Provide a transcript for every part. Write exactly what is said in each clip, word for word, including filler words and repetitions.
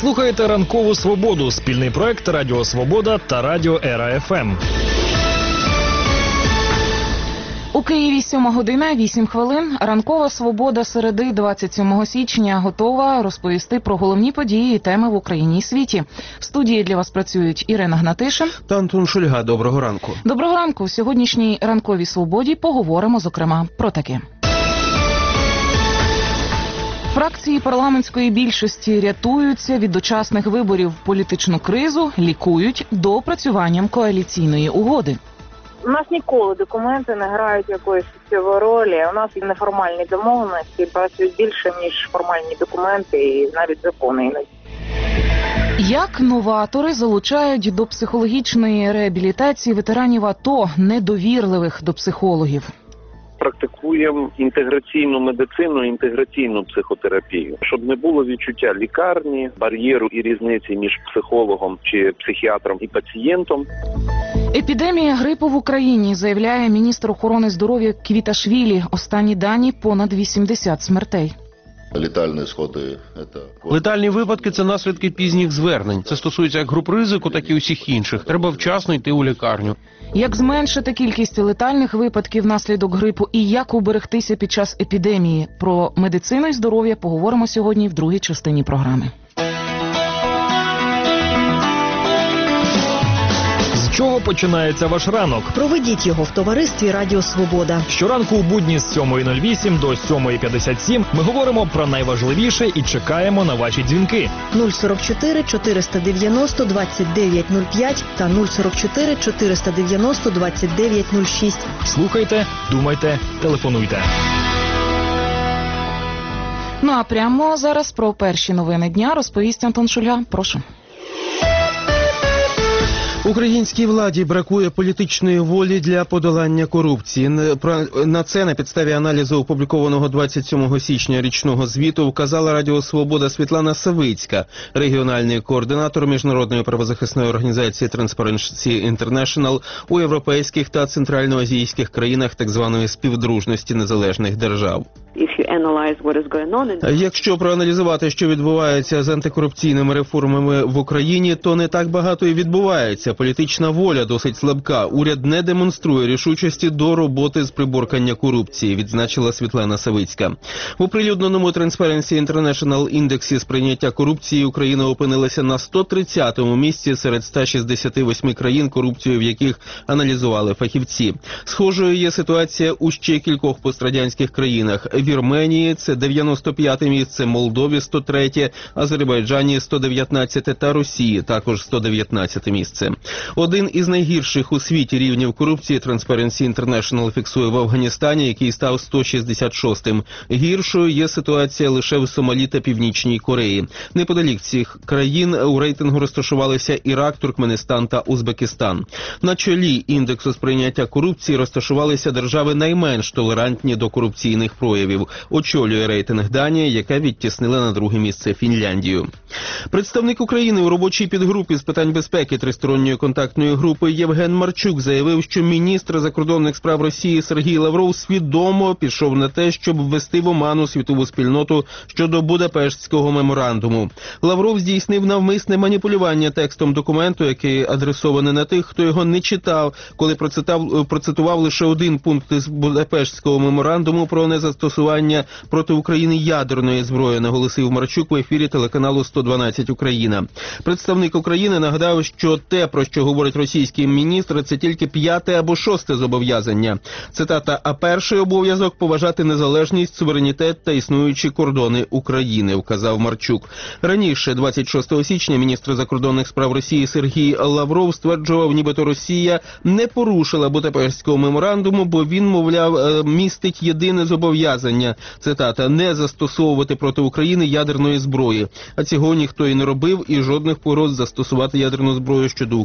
слухаєте «Ранкову свободу» – спільний проект Радіо Свобода та Радіо Ера Еф Ем. У Києві сьома година, вісім хвилин. Ранкова свобода середи двадцять сьомого січня готова розповісти про головні події і теми в Україні і світі. В студії для вас працюють Ірина Гнатишин та Антон Шульга. Доброго ранку. Доброго ранку. В сьогоднішній ранковій свободі поговоримо, зокрема, про таке. Фракції парламентської більшості рятуються від дочасних виборів. Політичну кризу лікують доопрацюванням коаліційної угоди. У нас ніколи документи не грають якоїсь суттєвої ролі. У нас і неформальні домовленості працюють більше, ніж формальні документи і навіть закони іноді. Як новатори залучають до психологічної реабілітації ветеранів АТО, недовірливих до психологів? Практикуємо інтеграційну медицину, інтеграційну психотерапію, щоб не було відчуття лікарні, бар'єру і різниці між психологом чи психіатром і пацієнтом. Епідемія грипу в Україні, заявляє міністр охорони здоров'я Квіташвілі. Останні дані – понад вісімдесят смертей. Летальні сходи це... Летальні випадки – це наслідки пізніх звернень. Це стосується як груп ризику, так і усіх інших. Треба вчасно йти у лікарню. Як зменшити кількість летальних випадків внаслідок грипу і як уберегтися під час епідемії? Про медицину і здоров'я поговоримо сьогодні в другій частині програми. З чого починається ваш ранок? Проведіть його в товаристві Радіо Свобода. Щоранку у будні з сьомої нуль вісім до сьомої п'ятдесят сім ми говоримо про найважливіше і чекаємо на ваші дзвінки. нуль сорок чотири чотириста дев'яносто двадцять дев'ять нуль п'ять та нуль сорок чотири чотириста дев'яносто двадцять дев'ять нуль шість. Слухайте, думайте, телефонуйте. Ну а прямо зараз про перші новини дня розповість Антон Шульга. Прошу. Українській владі бракує політичної волі для подолання корупції. На це на підставі аналізу, опублікованого двадцять сьомого січня річного звіту, вказала Радіо Свобода Світлана Савицька, регіональний координатор міжнародної правозахисної організації Transparency International у європейських та центральноазійських країнах так званої співдружності незалежних держав. Якщо проаналізувати, що відбувається з антикорупційними реформами в Україні, то не так багато і відбувається. Політична воля досить слабка. Уряд не демонструє рішучості до роботи з приборкання корупції, відзначила Світлана Савицька. В оприлюдненому Transparency International індексі сприйняття корупції Україна опинилася на сто тридцятому місці серед ста шістдесяти восьми країн, корупцію в яких аналізували фахівці. Схожою є ситуація у ще кількох пострадянських країнах. Вірменії – це дев'яносто п'яте місце, Молдові – сто третє, Азербайджані – сто дев'ятнадцяте та Росії – також сто дев'ятнадцяте місце. Один із найгірших у світі рівнів корупції Transparency International фіксує в Афганістані, який став сто шістдесят шостим. Гіршою є ситуація лише в Сомалі та Північній Кореї. Неподалік цих країн у рейтингу розташувалися Ірак, Туркменістан та Узбекистан. На чолі індексу сприйняття корупції розташувалися держави найменш толерантні до корупційних проявів. Очолює рейтинг Данія, яка відтіснила на друге місце Фінляндію. Представник України у робочій підгрупі з питань безпеки тристоронньої контактної групи Євген Марчук заявив, що міністр закордонних справ Росії Сергій Лавров свідомо пішов на те, щоб ввести в оману світову спільноту щодо Будапештського меморандуму. Лавров здійснив навмисне маніпулювання текстом документу, який адресований на тих, хто його не читав, коли процитав, процитував лише один пункт із Будапештського меморандуму про незастосування проти України ядерної зброї, наголосив Марчук в ефірі телеканалу сто дванадцять Україна. Представник України нагадав, що те, про що говорить російський міністр, це тільки п'яте або шосте зобов'язання. Цитата: «А перший обов'язок – поважати незалежність, суверенітет та існуючі кордони України», вказав Марчук. Раніше, двадцять шостого січня, міністр закордонних справ Росії Сергій Лавров стверджував, нібито Росія не порушила Будапештського меморандуму, бо він, мовляв, містить єдине зобов'язання, цитата, «не застосовувати проти України ядерної зброї». А цього ніхто і не робив, і жодних погроз застосувати ядерну зброю щодо України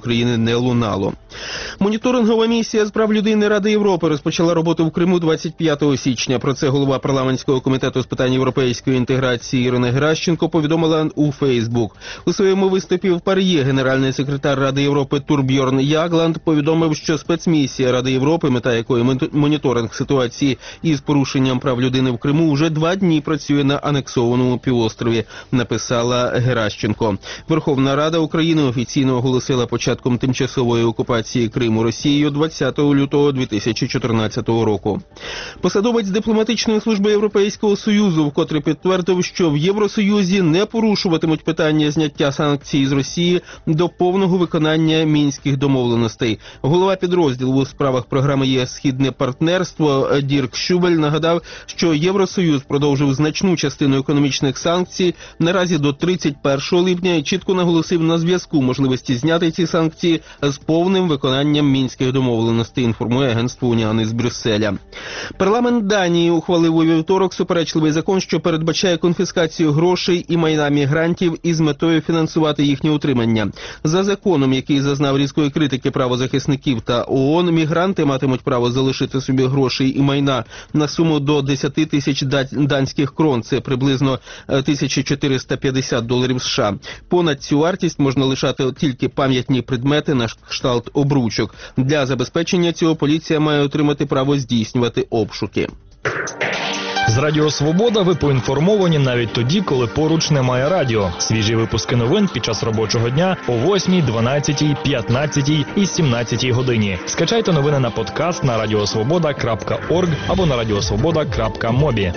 України не лунало. Моніторингова місія з прав людини Ради Європи розпочала роботу в Криму двадцять п'ятого січня. Про це голова парламентського комітету з питань європейської інтеграції Ірина Геращенко повідомила у Фейсбук. У своєму виступі в Пар'є генеральний секретар Ради Європи Турбьорн Ягланд повідомив, що спецмісія Ради Європи, мета якої моніторинг ситуації із порушенням прав людини в Криму, уже два дні працює на анексованому півострові, написала Геращенко. Верховна Рада України офіційно оголосила початком тимчасової окупації Криму Росією двадцятого лютого дві тисячі чотирнадцятого року. Посадовець дипломатичної служби Європейського Союзу вкотре підтвердив, що в Євросоюзі не порушуватимуть питання зняття санкцій з Росії до повного виконання мінських домовленостей. Голова підрозділу у справах програми ЄС «Східне партнерство» Дірк Шубель нагадав, що Євросоюз продовжив значну частину економічних санкцій наразі до тридцять першого липня і чітко наголосив на зв'язку можливості зняти ці санкції з повним виконанням мінських домовленостей, інформує агентство Уніан із Брюсселя. Парламент Данії ухвалив у вівторок суперечливий закон, що передбачає конфіскацію грошей і майна мігрантів із метою фінансувати їхнє утримання. За законом, який зазнав різкої критики правозахисників та ООН, мігранти матимуть право залишити собі грошей і майна на суму до десять тисяч данських крон, це приблизно тисяча чотириста п'ятдесят доларів США. Понад цю вартість можна лишати тільки пам'ятні предмети на кшталт обручок. Для забезпечення цього поліція має отримати право здійснювати обшуки. З Радіо Свобода ви поінформовані навіть тоді, коли поруч немає радіо. Свіжі випуски новин під час робочого дня о восьмій, дванадцятій, п'ятнадцятій і сімнадцятій годині. Скачайте новини на подкаст на радіосвобода крапка орг або на радіосвобода крапка мобі.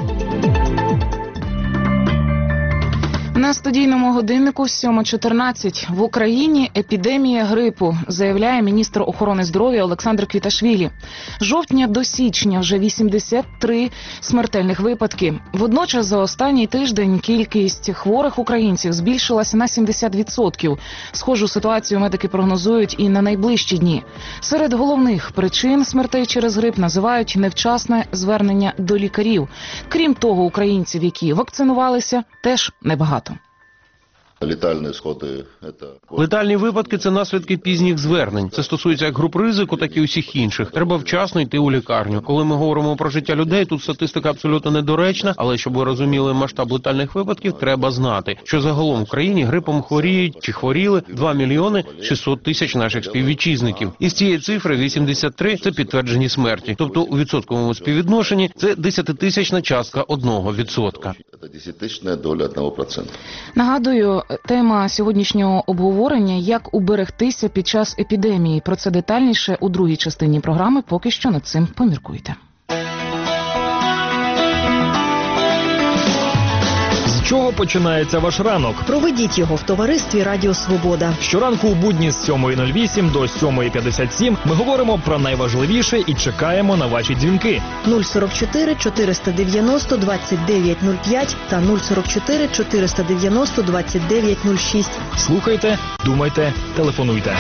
На студійному годиннику сьома чотирнадцять. В Україні епідемія грипу, заявляє міністр охорони здоров'я Олександр Квіташвілі. З жовтня до січня вже вісімдесят три смертельних випадки. Водночас за останній тиждень кількість хворих українців збільшилася на сімдесят відсотків. Схожу ситуацію медики прогнозують і на найближчі дні. Серед головних причин смертей через грип називають невчасне звернення до лікарів. Крім того, українців, які вакцинувалися, теж небагато. Летальні сходи – це... Летальні випадки – це наслідки пізніх звернень. Це стосується як груп ризику, так і усіх інших. Треба вчасно йти у лікарню. Коли ми говоримо про життя людей, тут статистика абсолютно недоречна, але щоб ви розуміли масштаб летальних випадків, треба знати, що загалом в країні грипом хворіють чи хворіли два мільйони шістсот тисяч наших співвітчизників. Із цієї цифри вісімдесят три – це підтверджені смерті. Тобто у відсотковому співвідношенні це десятитисячна частка одного відсотка. Це десятитисячна доля одного процента. Нагадую, тема сьогоднішнього обговорення – як уберегтися під час епідемії. Про це детальніше у другій частині програми. Поки що над цим поміркуйте. З чого починається ваш ранок? Проведіть його в товаристві Радіо Свобода. Щоранку у будні з сьомої нуль вісім до сьомої п'ятдесят сім ми говоримо про найважливіше і чекаємо на ваші дзвінки. нуль сорок чотири чотириста дев'яносто двадцять дев'ять нуль п'ять та нуль сорок чотири чотириста дев'яносто двадцять дев'ять нуль шість. Слухайте, думайте, телефонуйте.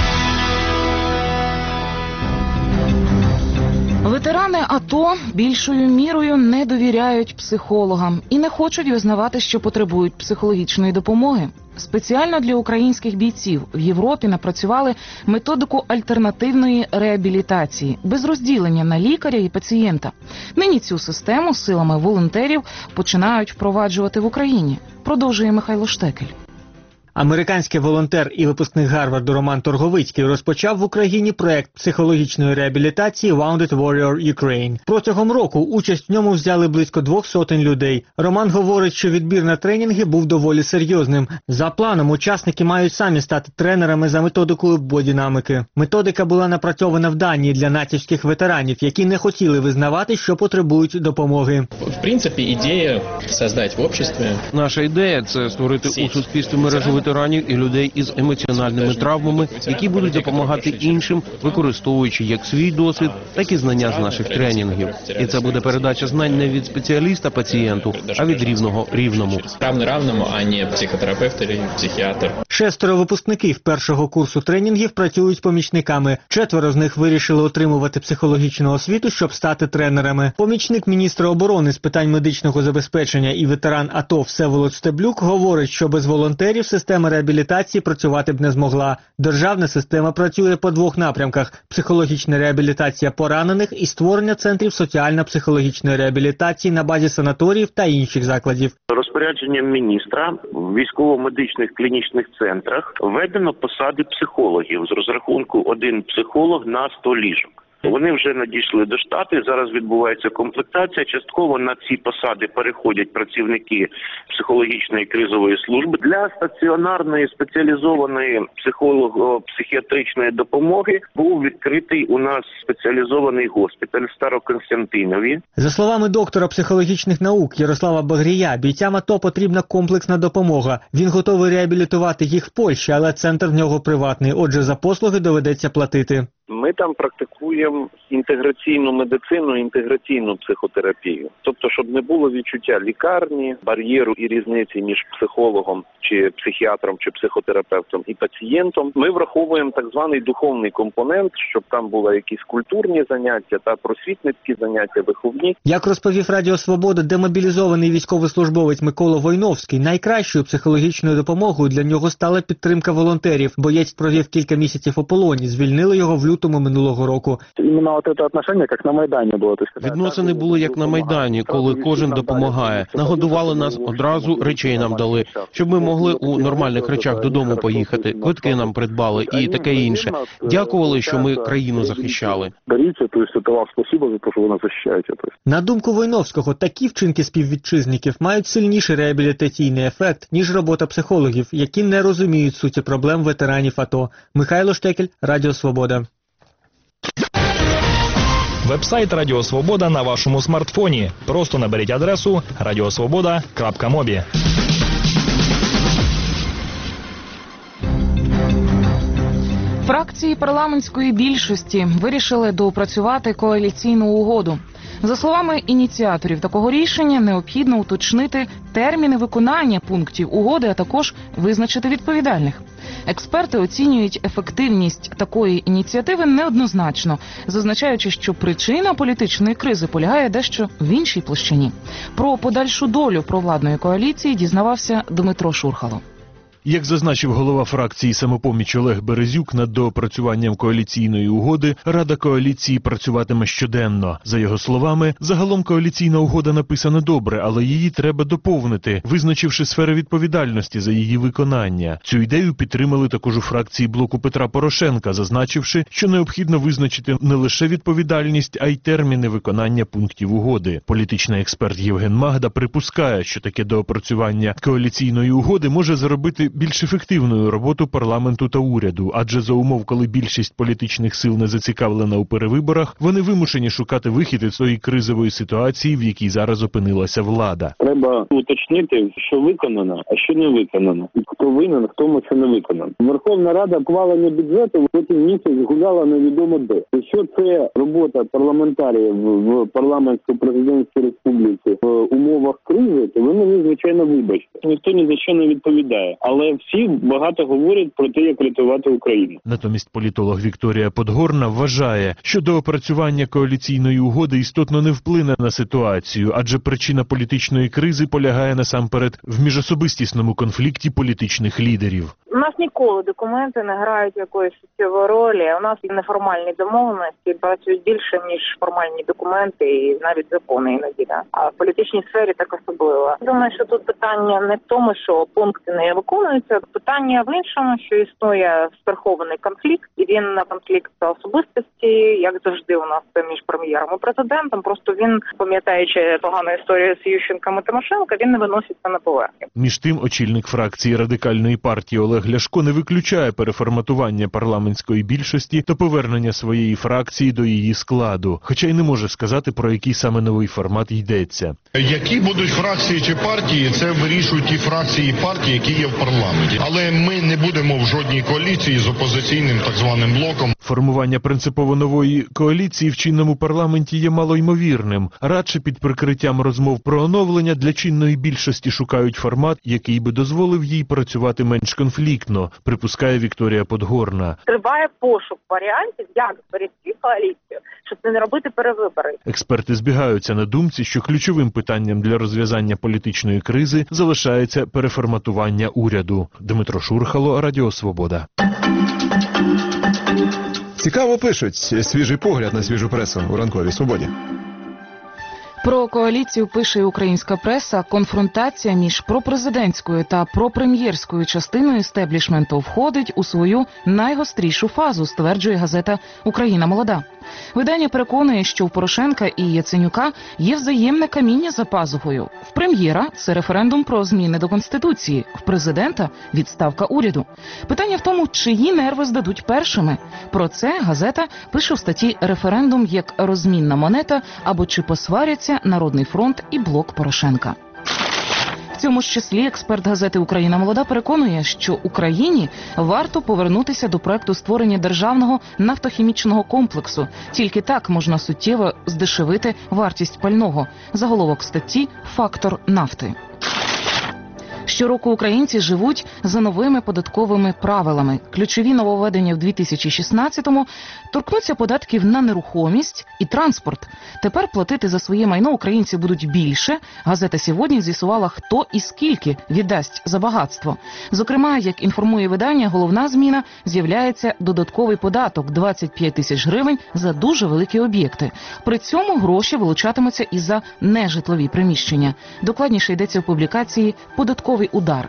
Ветерани АТО більшою мірою не довіряють психологам і не хочуть визнавати, що потребують психологічної допомоги. Спеціально для українських бійців в Європі напрацювали методику альтернативної реабілітації, без розділення на лікаря і пацієнта. Нині цю систему силами волонтерів починають впроваджувати в Україні. Продовжує Михайло Штекель. Американський волонтер і випускник Гарварду Роман Торговицький розпочав в Україні проект психологічної реабілітації Wounded Warrior Ukraine. Протягом року участь в ньому взяли близько двох сотень людей. Роман говорить, що відбір на тренінги був доволі серйозним. За планом, учасники мають самі стати тренерами за методикою бодінамики. Методика була напрацьована в Данії для натівських ветеранів, які не хотіли визнавати, що потребують допомоги. В принципі, ідея створити в обществі. Наша ідея – це створити у суспільстві мережу ветеранів і людей із емоціональними травмами, які будуть допомагати іншим, використовуючи як свій досвід, так і знання з наших тренінгів. І це буде передача знань не від спеціаліста пацієнту, а від рівного рівному. Равний равному, а не психотерапевт чи психіатр. Шестеро випускників першого курсу тренінгів працюють помічниками. Четверо з них вирішили отримувати психологічну освіту, щоб стати тренерами. Помічник міністра оборони з питань медичного забезпечення і ветеран АТО Всеволод Стеблюк говорить, що без волонтерів система реабілітації працювати б не змогла. Державна система працює по двох напрямках – психологічна реабілітація поранених і створення центрів соціально-психологічної реабілітації на базі санаторіїв та інших закладів. Розпорядженням міністра в військово-медичних клінічних центрах введено посади психологів з розрахунку один психолог на сто ліжок. Вони вже надійшли до штату, зараз відбувається комплектація. Частково на ці посади переходять працівники психологічної кризової служби. Для стаціонарної спеціалізованої психолого-психіатричної допомоги був відкритий у нас спеціалізований госпіталь в Старокостянтинові. За словами доктора психологічних наук Ярослава Багрія, бійцям АТО потрібна комплексна допомога. Він готовий реабілітувати їх в Польщі, але центр в нього приватний, отже за послуги доведеться платити. Ми там практикуємо інтеграційну медицину, інтеграційну психотерапію. Тобто, щоб не було відчуття лікарні, бар'єру і різниці між психологом, чи психіатром, чи психотерапевтом і пацієнтом, ми враховуємо так званий духовний компонент, щоб там були якісь культурні заняття та просвітницькі заняття, виховні. Як розповів Радіо Свобода демобілізований військовослужбовець Микола Войновський, найкращою психологічною допомогою для нього стала підтримка волонтерів. Боєць провів кілька місяців у полоні, звільнили його в лютому минулого року. Іменно от це відношення, як на Майдані було. Відносини були як на Майдані, коли кожен допомагає. Нагодували нас одразу, речей нам дали, щоб ми могли у нормальних речах додому поїхати, квитки нам придбали і таке інше. Дякували, що ми країну захищали. Даріться, тобто це вам спасибо за те, що ви нас захищаєте. На думку Войновського, такі вчинки співвітчизників мають сильніший реабілітаційний ефект, ніж робота психологів, які не розуміють суті проблем ветеранів АТО. Михайло Штекель, Радіо Свобода. Вебсайт Радіо Свобода на вашому смартфоні. Просто наберіть адресу радіосвобода крапка мобі. Фракції парламентської більшості вирішили доопрацювати коаліційну угоду. За словами ініціаторів такого рішення, необхідно уточнити терміни виконання пунктів угоди, а також визначити відповідальних. Експерти оцінюють ефективність такої ініціативи неоднозначно, зазначаючи, що причина політичної кризи полягає дещо в іншій площині. Про подальшу долю провладної коаліції дізнавався Дмитро Шурхало. Як зазначив голова фракції «Самопоміч» Олег Березюк, над доопрацюванням коаліційної угоди Рада коаліції працюватиме щоденно. За його словами, загалом коаліційна угода написана добре, але її треба доповнити, визначивши сфери відповідальності за її виконання. Цю ідею підтримали також у фракції блоку Петра Порошенка, зазначивши, що необхідно визначити не лише відповідальність, а й терміни виконання пунктів угоди. Політичний експерт Євген Магда припускає, що таке доопрацювання коаліційної угоди може зробити більш ефективною роботу парламенту та уряду, адже за умов, коли більшість політичних сил не зацікавлена у перевиборах, вони вимушені шукати вихід із цієї кризової ситуації, в якій зараз опинилася влада. Треба уточнити, що виконано, а що не виконано. І хто винен, хто тому, що не виконано. Верховна Рада ухвалення бюджету в цей місяць гуляла невідомо де. Якщо це робота парламентарів в парламентсько-президентській республіці в умовах кризи, то ви мені, звичайно, вибачте. Ніхто ні за що не відповідає. Але Але всі багато говорять про те, як рятувати Україну. Натомість політолог Вікторія Подгорна вважає, що доопрацювання коаліційної угоди істотно не вплине на ситуацію, адже причина політичної кризи полягає насамперед в міжособистісному конфлікті політичних лідерів. У нас ніколи документи не грають якоїсь суттєвої ролі. У нас неформальні домовленості працюють більше, ніж формальні документи і навіть закони іноді. Да? А в політичній сфері так особливо. Думаю, що тут питання не в тому, що пункти не виконуються. Питання в іншому, що існує страхований конфлікт, і він на конфлікт особистості, як завжди у нас між прем'єром і президентом. Просто він, пам'ятаючи погану історію з Ющенком і Тимошенко, він не виноситься на поверхню. Між тим, очільник фракції Радикальної партії Олег Ляшко не виключає переформатування парламентської більшості та повернення своєї фракції до її складу, хоча й не може сказати, про який саме новий формат йдеться. Які будуть фракції чи партії, це вирішують ті фракції і партії, які є в парламенті. парламенті. Але ми не будемо в жодній коаліції з опозиційним так званим блоком. Формування принципово нової коаліції в чинному парламенті є малоймовірним. Радше під прикриттям розмов про оновлення для чинної більшості шукають формат, який би дозволив їй працювати менш конфліктно, припускає Вікторія Подгорна. Триває пошук варіантів, як зберегти коаліцію, щоб не робити перевибори. Експерти збігаються на думці, що ключовим питанням для розв'язання політичної кризи залишається переформатування уряду. Дмитро Шурхало, Радіо Свобода. Цікаво пишуть. Свіжий погляд на свіжу пресу у ранковій свободі. Про коаліцію пише і українська преса. Конфронтація між пропрезидентською та пропрем'єрською частиною істеблішменту входить у свою найгострішу фазу, стверджує газета «Україна молода». Видання переконує, що у Порошенка і Яценюка є взаємне каміння за пазухою. В прем'єра – це референдум про зміни до Конституції, в президента – відставка уряду. Питання в тому, чиї нерви здадуть першими. Про це газета пише в статті «Референдум як розмінна монета» або «Чи посваряться Народний фронт і блок Порошенка». В цьому ж числі експерт газети «Україна молода» переконує, що Україні варто повернутися до проекту створення державного нафтохімічного комплексу. Тільки так можна суттєво здешевити вартість пального. Заголовок статті «Фактор нафти». Щороку українці живуть за новими податковими правилами. Ключові нововведення в дві тисячі шістнадцятому торкнуться податків на нерухомість і транспорт. Тепер платити за своє майно українці будуть більше. Газета «Сьогодні» з'ясувала, хто і скільки віддасть за багатство. Зокрема, як інформує видання, головна зміна – з'являється додатковий податок – двадцять п'ять тисяч гривень за дуже великі об'єкти. При цьому гроші вилучатимуться і за нежитлові приміщення. Докладніше йдеться в публікації «Податковий удар».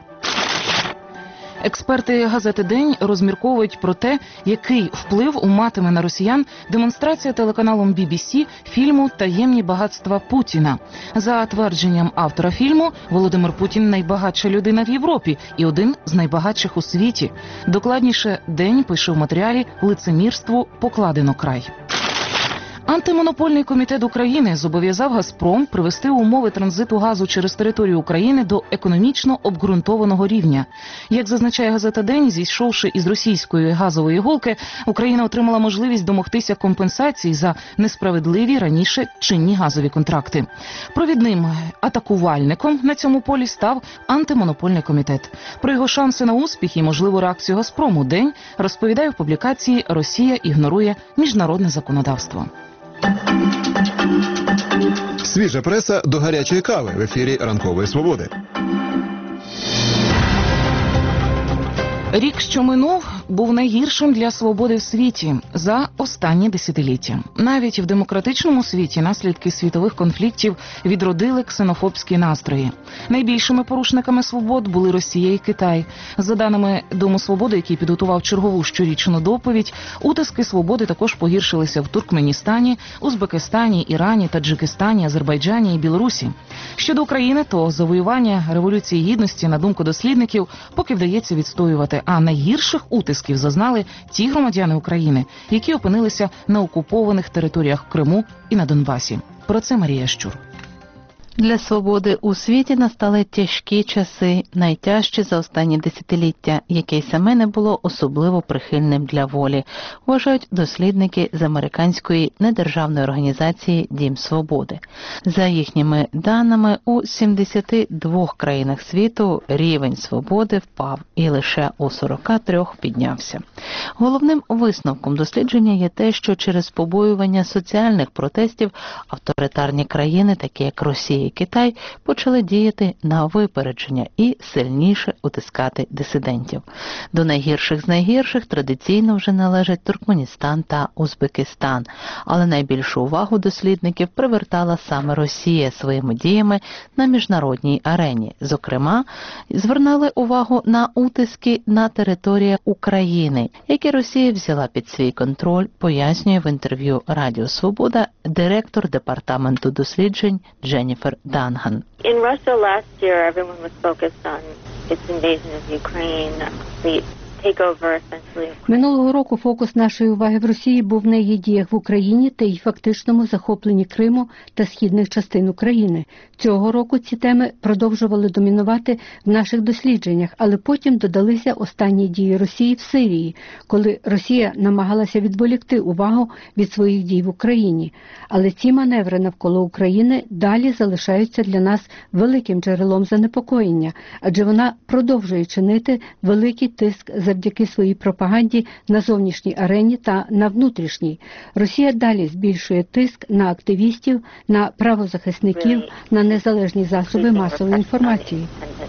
Експерти газети «День» розмірковують про те, який вплив матиме на росіян демонстрація телеканалом бі бі сі фільму «Таємні багатства Путіна». За твердженням автора фільму, Володимир Путін – найбагатша людина в Європі і один з найбагатших у світі. Докладніше «День» пише в матеріалі «Лицемірству покладено край». Антимонопольний комітет України зобов'язав «Газпром» привести умови транзиту газу через територію України до економічно обґрунтованого рівня. Як зазначає газета «День», зійшовши із російської газової голки, Україна отримала можливість домогтися компенсації за несправедливі раніше чинні газові контракти. Провідним атакувальником на цьому полі став антимонопольний комітет. Про його шанси на успіх і можливу реакцію «Газпрому» «День» розповідає в публікації «Росія ігнорує міжнародне законодавство». Свіжа преса до гарячої кави в ефірі Ранкової Свободи. Рік, що минув, був найгіршим для свободи в світі за останні десятиліття. Навіть в демократичному світі наслідки світових конфліктів відродили ксенофобські настрої. Найбільшими порушниками свобод були Росія і Китай. За даними Дому свободи, який підготував чергову щорічну доповідь, утиски свободи також погіршилися в Туркменістані, Узбекистані, Ірані, Таджикистані, Азербайджані і Білорусі. Щодо України, то завоювання Революції Гідності, на думку дослідників, поки вдається відстоювати, а найгірших утисків зазнали ті громадяни України, які опинилися на окупованих територіях Криму і на Донбасі. Про це Марія Щур. Для свободи у світі настали тяжкі часи, найтяжчі за останні десятиліття, яке й саме не було особливо прихильним для волі, вважають дослідники з американської недержавної організації «Дім свободи». За їхніми даними, у сімдесяти двох країнах світу рівень свободи впав і лише у сорока трьох піднявся. Головним висновком дослідження є те, що через побоювання соціальних протестів авторитарні країни, такі як Росія і Китай, почали діяти на випередження і сильніше утискати дисидентів. До найгірших з найгірших традиційно вже належать Туркменістан та Узбекистан, але найбільшу увагу дослідників привертала саме Росія своїми діями на міжнародній арені. Зокрема, звернули увагу на утиски на території України, які Росія взяла під свій контроль, пояснює в інтерв'ю Радіо Свобода директор департаменту досліджень Дженніфер Данган. In Russia last year, everyone was focused on its invasion of Ukraine, the Минулого року фокус нашої уваги в Росії був на її діях в Україні та її фактичному захопленні Криму та східних частин України. Цього року ці теми продовжували домінувати в наших дослідженнях, але потім додалися останні дії Росії в Сирії, коли Росія намагалася відволікти увагу від своїх дій в Україні. Але ці маневри навколо України далі залишаються для нас великим джерелом занепокоєння, адже вона продовжує чинити великий тиск завдяки своїй пропаганді на зовнішній арені та на внутрішній. Росія далі збільшує тиск на активістів, на правозахисників, на незалежні засоби масової інформації.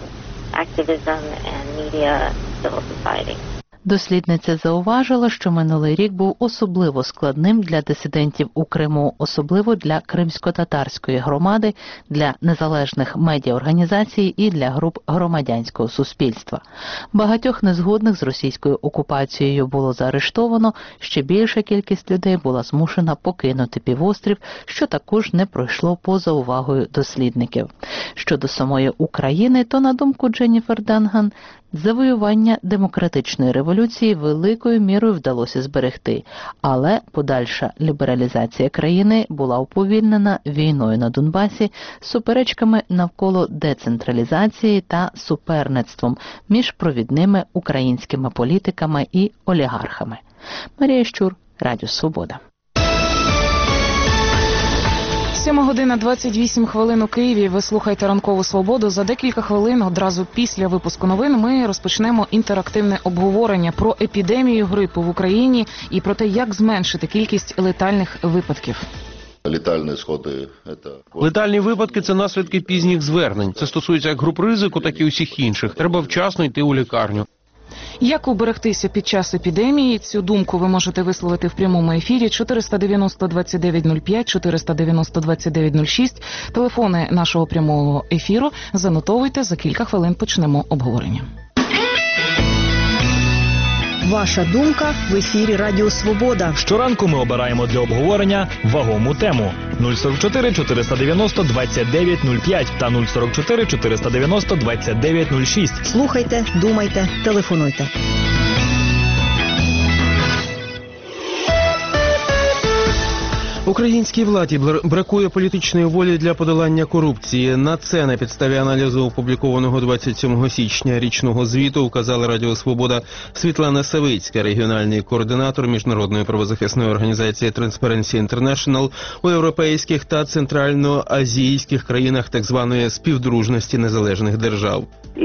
Дослідниця зауважила, що минулий рік був особливо складним для дисидентів у Криму, особливо для кримсько-татарської громади, для незалежних медіаорганізацій і для груп громадянського суспільства. Багатьох незгодних з російською окупацією було заарештовано, ще більша кількість людей була змушена покинути півострів, що також не пройшло поза увагою дослідників. Щодо самої України, то, на думку Дженніфер Данган, завоювання демократичної революції великою мірою вдалося зберегти, але подальша лібералізація країни була уповільнена війною на Донбасі, суперечками навколо децентралізації та суперництвом між провідними українськими політиками і олігархами. Марія Щур, Радіо Свобода. сьома година двадцять вісім хвилин у Києві. Ви слухаєте «Ранкову свободу». За декілька хвилин, одразу після випуску новин, ми розпочнемо інтерактивне обговорення про епідемію грипу в Україні і про те, як зменшити кількість летальних випадків. Летальні сходи – це... Летальні випадки – це наслідки пізніх звернень. Це стосується як груп ризику, так і усіх інших. Треба вчасно йти у лікарню. Як уберегтися під час епідемії? Цю думку ви можете висловити в прямому ефірі. чотириста дев'яносто двадцять дев'ять нуль п'ять, чотириста дев'яносто двадцять дев'ять нуль шість. Телефони нашого прямого ефіру. Занотовуйте, за кілька хвилин почнемо обговорення. Ваша думка в ефірі Радіо Свобода. Щоранку ми обираємо для обговорення вагому тему. нуль сорок чотири чотириста дев'яносто двадцять дев'ять нуль п'ять та нуль сорок чотири чотириста дев'яносто двадцять дев'ять нуль шість. Слухайте, думайте, телефонуйте. Українській владі бракує політичної волі для подолання корупції. На це на підставі аналізу, опублікованого двадцять сьомого січня річного звіту, вказала Радіо Свобода Світлана Савицька, регіональний координатор міжнародної правозахисної організації Transparency International у європейських та центральноазійських країнах так званої співдружності незалежних держав.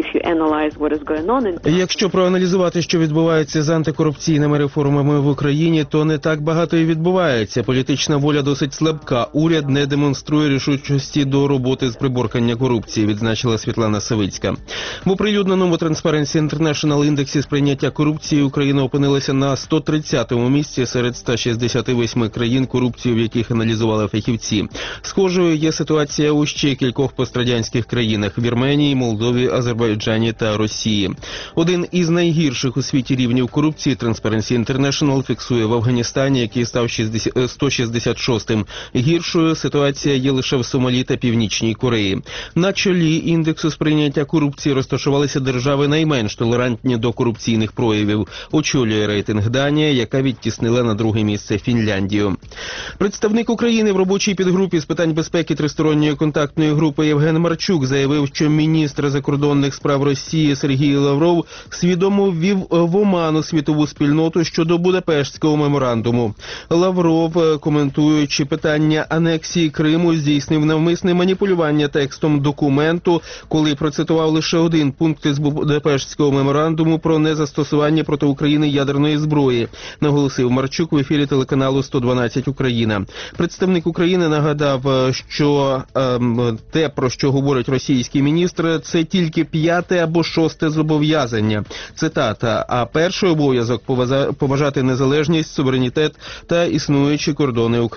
Якщо проаналізувати, що відбувається з антикорупційними реформами в Україні, то не так багато і відбувається. Політична воля досить слабка. Уряд не демонструє рішучості до роботи з приборкання корупції, відзначила Світлана Савицька. В оприлюдненому Transparency International індексі сприйняття корупції Україна опинилася на сто тридцятому місці серед ста шістдесяти восьми країн, корупцію в яких аналізували фахівці. Схожою є ситуація у ще кількох пострадянських країнах – Вірменії, Молдові, Азербайджані та Росії. Один із найгірших у світі рівнів корупції Transparency International фіксує в Афганістані, який став сто шістдесят шостим. Гіршою ситуація є лише в Сомалі та Північній Кореї. На чолі індексу сприйняття корупції розташувалися держави найменш толерантні до корупційних проявів. Очолює рейтинг Данія, яка відтіснила на друге місце Фінляндію. Представник України в робочій підгрупі з питань безпеки тристоронньої контактної групи Євген Марчук заявив, що міністр закордонних справ Росії Сергій Лавров свідомо ввів в оману світову спільноту щодо Будапештського меморандуму. Лавров, коментуючи питання анексії Криму, здійснив навмисне маніпулювання текстом документу, коли процитував лише один пункт із Будапештського меморандуму про незастосування проти України ядерної зброї, наголосив Марчук в ефірі телеканалу сто дванадцять Україна. Представник України нагадав, що ем, те, про що говорить російський міністр, це тільки п'яте або шосте зобов'язання. Цитата. А перший обов'язок – поважати незалежність, суверенітет та існуючі кордони України.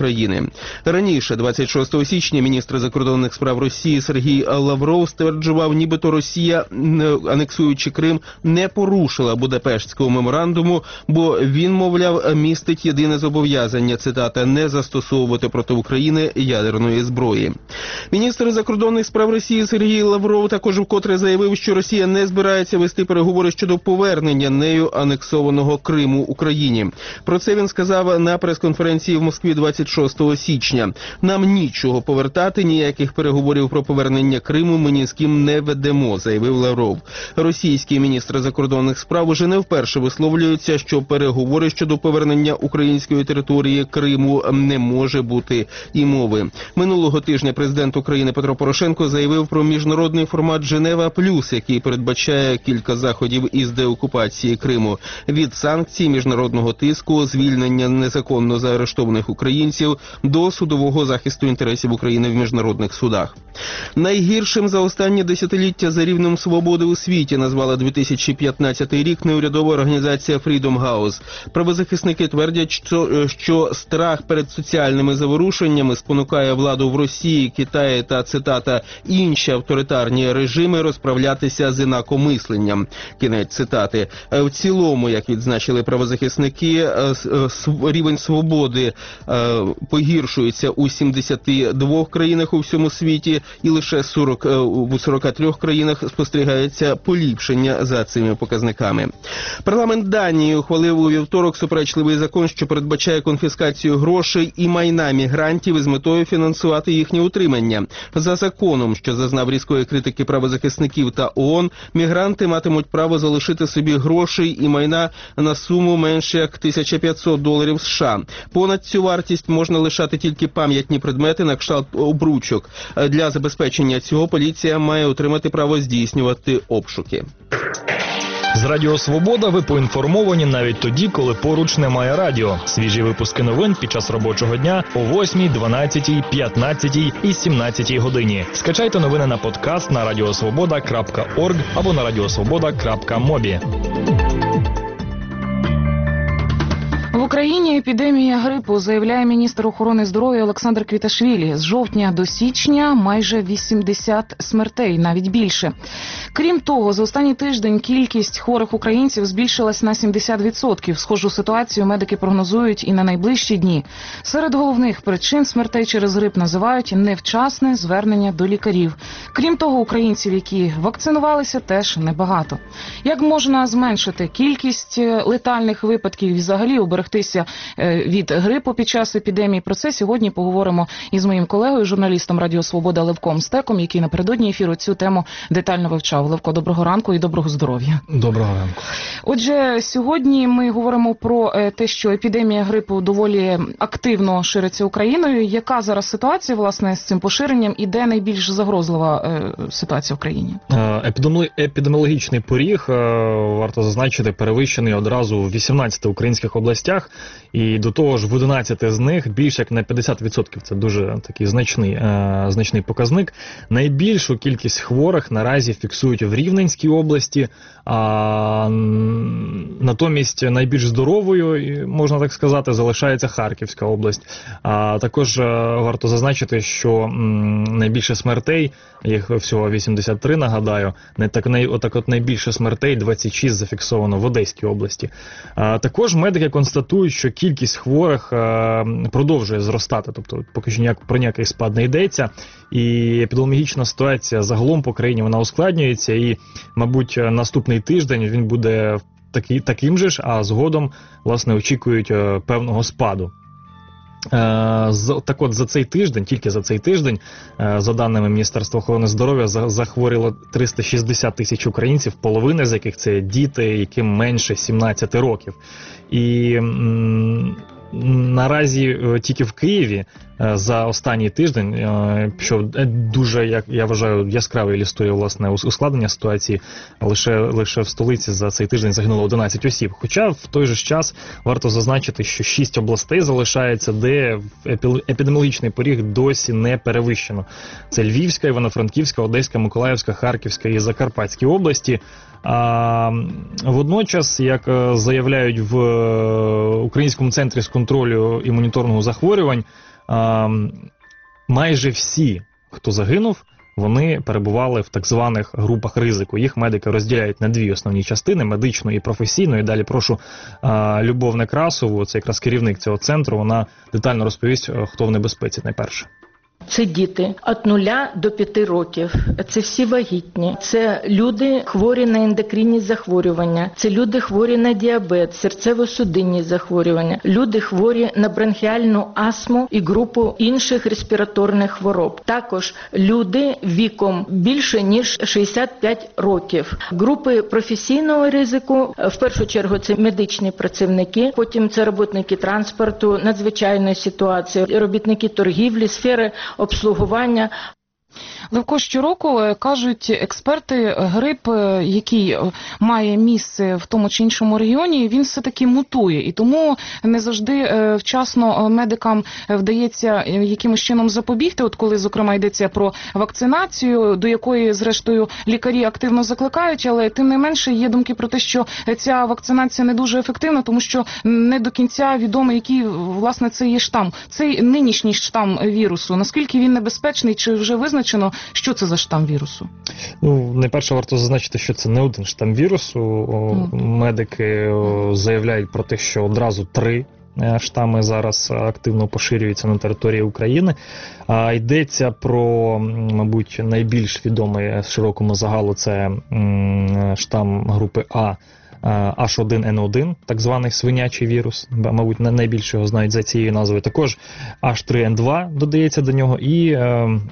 України. Раніше, двадцять шостого січня, міністр закордонних справ Росії Сергій Лавров стверджував, нібито Росія, анексуючи Крим, не порушила Будапештського меморандуму, бо він, мовляв, містить єдине зобов'язання, цитата, не застосовувати проти України ядерної зброї. Міністр закордонних справ Росії Сергій Лавров також вкотре заявив, що Росія не збирається вести переговори щодо повернення нею анексованого Криму Україні. Про це він сказав на прес-конференції в Москві двадцять шостого січня. Нам нічого повертати, ніяких переговорів про повернення Криму ми ні з ким не ведемо, заявив Лавров. Російський міністр закордонних справ уже не вперше висловлюється, що переговори щодо повернення української території Криму не може бути і мови. Минулого тижня президент України Петро Порошенко заявив про міжнародний формат «Женева плюс», який передбачає кілька заходів із деокупації Криму. Від санкцій, міжнародного тиску, звільнення незаконно заарештованих українців до судового захисту інтересів України в міжнародних судах. Найгіршим за останні десятиліття за рівнем свободи у світі назвала дві тисячі п'ятнадцятий рік неурядова організація Freedom House. Правозахисники твердять, що, що страх перед соціальними заворушеннями спонукає владу в Росії, Китаї та, цитата, інші авторитарні режими розправлятися з інакомисленням. Кінець цитати. В цілому, як відзначили правозахисники, рівень свободи погіршується у сімдесяти двох країнах у всьому світі, і лише сорок, у сорока трьох країнах спостерігається поліпшення за цими показниками. Парламент Данії ухвалив у вівторок суперечливий закон, що передбачає конфіскацію грошей і майна мігрантів із метою фінансувати їхнє утримання. За законом, що зазнав різкої критики правозахисників та ООН, мігранти матимуть право залишити собі грошей і майна на суму менше як тисяча п'ятсот доларів США. Понад цю вартість можна лишати тільки пам'ятні предмети на кшталт обручок. Для забезпечення цього поліція має отримати право здійснювати обшуки. З Радіо Свобода ви поінформовані навіть тоді, коли поруч немає радіо. Свіжі випуски новин під час робочого дня о восьмій, дванадцятій, п'ятнадцятій і сімнадцятій годині. Скачайте новини на подкаст на радіосвобода крапка орг або на радіосвобода крапка мобі. В Україні епідемія грипу, заявляє міністр охорони здоров'я Олександр Квіташвілі. З жовтня до січня майже вісімдесят смертей, навіть більше. Крім того, за останній тиждень кількість хворих українців збільшилась на сімдесят відсотків. Схожу ситуацію медики прогнозують і на найближчі дні. Серед головних причин смертей через грип називають невчасне звернення до лікарів. Крім того, українців, які вакцинувалися, теж небагато. Як можна зменшити кількість летальних випадків і взагалі уберегтися від грипу під час епідемії? Про це сьогодні поговоримо із моїм колегою, журналістом Радіо Свобода Левком Стеком, який напередодні ефіру цю тему детально вивчав. Левко, доброго ранку і доброго здоров'я. Доброго ранку. Отже, сьогодні ми говоримо про те, що епідемія грипу доволі активно шириться Україною. Яка зараз ситуація, власне, з цим поширенням і де найбільш загрозлива ситуація в країні? Епідеміологічний поріг, варто зазначити, перевищений одразу в вісімнадцяти українських областях, і до того ж в одинадцяти з них більше як на п'ятдесят відсотків. Це дуже такий значний, значний показник. Найбільшу кількість хворих наразі фіксують в Рівненській області, а натомість найбільш здоровою, можна так сказати, залишається Харківська область. А також варто зазначити, що найбільше смертей, їх всього вісімдесят три, нагадаю, не так, отак от найбільше смертей, двадцять шість зафіксовано в Одеській області. А також медики констатують, що кількість хворих продовжує зростати, тобто поки що ніяк, про ніякий спад не йдеться, і епідеміологічна ситуація загалом по країні вона ускладнюється, і, мабуть, наступний тиждень він буде такий, таким же ж, а згодом, власне, очікують певного спаду. Так от за цей тиждень, тільки за цей тиждень, за даними Міністерства охорони здоров'я, захворіло триста шістдесят тисяч українців, половина з яких це діти, яким менше сімнадцяти років. І наразі тільки в Києві за останній тиждень, що дуже, як я вважаю, яскраво ілюструє, власне, ускладнення ситуації, лише, лише в столиці за цей тиждень загинуло одинадцять осіб. Хоча в той же час варто зазначити, що шість областей залишається, де епідеміологічний поріг досі не перевищено. Це Львівська, Івано-Франківська, Одеська, Миколаївська, Харківська і Закарпатські області. А водночас, як заявляють в Українському центрі з контролю і моніторингу захворювань, майже всі, хто загинув, вони перебували в так званих групах ризику. Їх медики розділяють на дві основні частини – медичну і професійну. І далі прошу Любов Некрасову, це якраз керівник цього центру, вона детально розповість, хто в небезпеці найперше. Це діти від нуля до п'яти років, це всі вагітні, це люди хворі на ендокринні захворювання, це люди хворі на діабет, серцево-судинні захворювання, люди хворі на бронхіальну астму і групу інших респіраторних хвороб. Також люди віком більше ніж шістдесят п'ять років. Групи професійного ризику, в першу чергу це медичні працівники, потім це роботники транспорту, надзвичайної ситуації, робітники торгівлі, сфери обслугування. Левко, щороку, кажуть експерти, грип, який має місце в тому чи іншому регіоні, він все-таки мутує. І тому не завжди вчасно медикам вдається якимось чином запобігти, от коли, зокрема, йдеться про вакцинацію, до якої, зрештою, лікарі активно закликають, але тим не менше є думки про те, що ця вакцинація не дуже ефективна, тому що не до кінця відомо, який, власне, це є штам. Цей нинішній штам вірусу, наскільки він небезпечний, чи вже визначено, що це за штам вірусу? Ну, найперше варто зазначити, що це не один штам вірусу. Mm. Медики заявляють про те, що одразу три штами зараз активно поширюються на території України. А йдеться про, мабуть, найбільш відомий широкому загалу, це штам групи А, аш один ен один, так званий свинячий вірус, мабуть, найбільше його знають за цією назвою. Також аш три ен два додається до нього і е,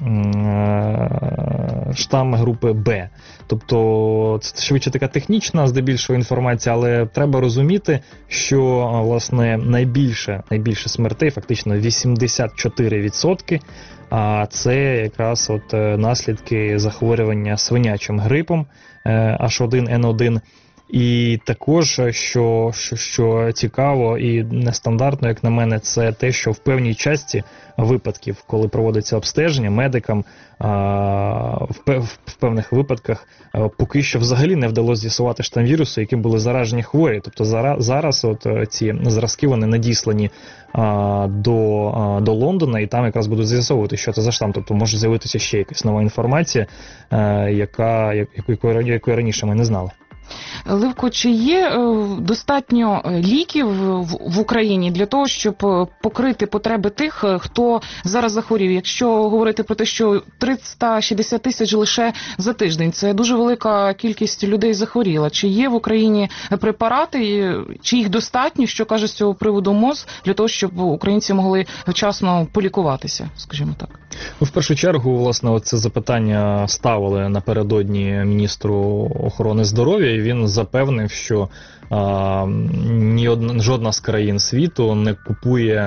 е, штам групи Б. Тобто це швидше така технічна, здебільшого, інформація, але треба розуміти, що, власне, найбільше, найбільше смертей, фактично вісімдесят чотири відсотки, а це якраз от наслідки захворювання свинячим грипом аш один ен один. І також, що, що, що цікаво і нестандартно, як на мене, це те, що в певній часті випадків, коли проводиться обстеження, медикам а, в, пев, в певних випадках а, поки що взагалі не вдалося з'ясувати штам вірусу, яким були заражені хворі. Тобто зараз, зараз от ці зразки, вони надіслані а, до, а, до Лондона, і там якраз будуть з'ясовувати, що це за штам. Тобто може з'явитися ще якась нова інформація, а, яка, яку, яку раніше ми не знали. Левко, чи є достатньо ліків в Україні для того, щоб покрити потреби тих, хто зараз захворів? Якщо говорити про те, що триста шістдесят тисяч лише за тиждень, це дуже велика кількість людей захворіла. Чи є в Україні препарати, чи їх достатньо, що каже з цього приводу МОЗ, для того, щоб українці могли вчасно полікуватися, скажімо так? Ну, в першу чергу, власне, це запитання ставили напередодні міністру охорони здоров'я, і він запевнив, що а, ні одна, жодна з країн світу не купує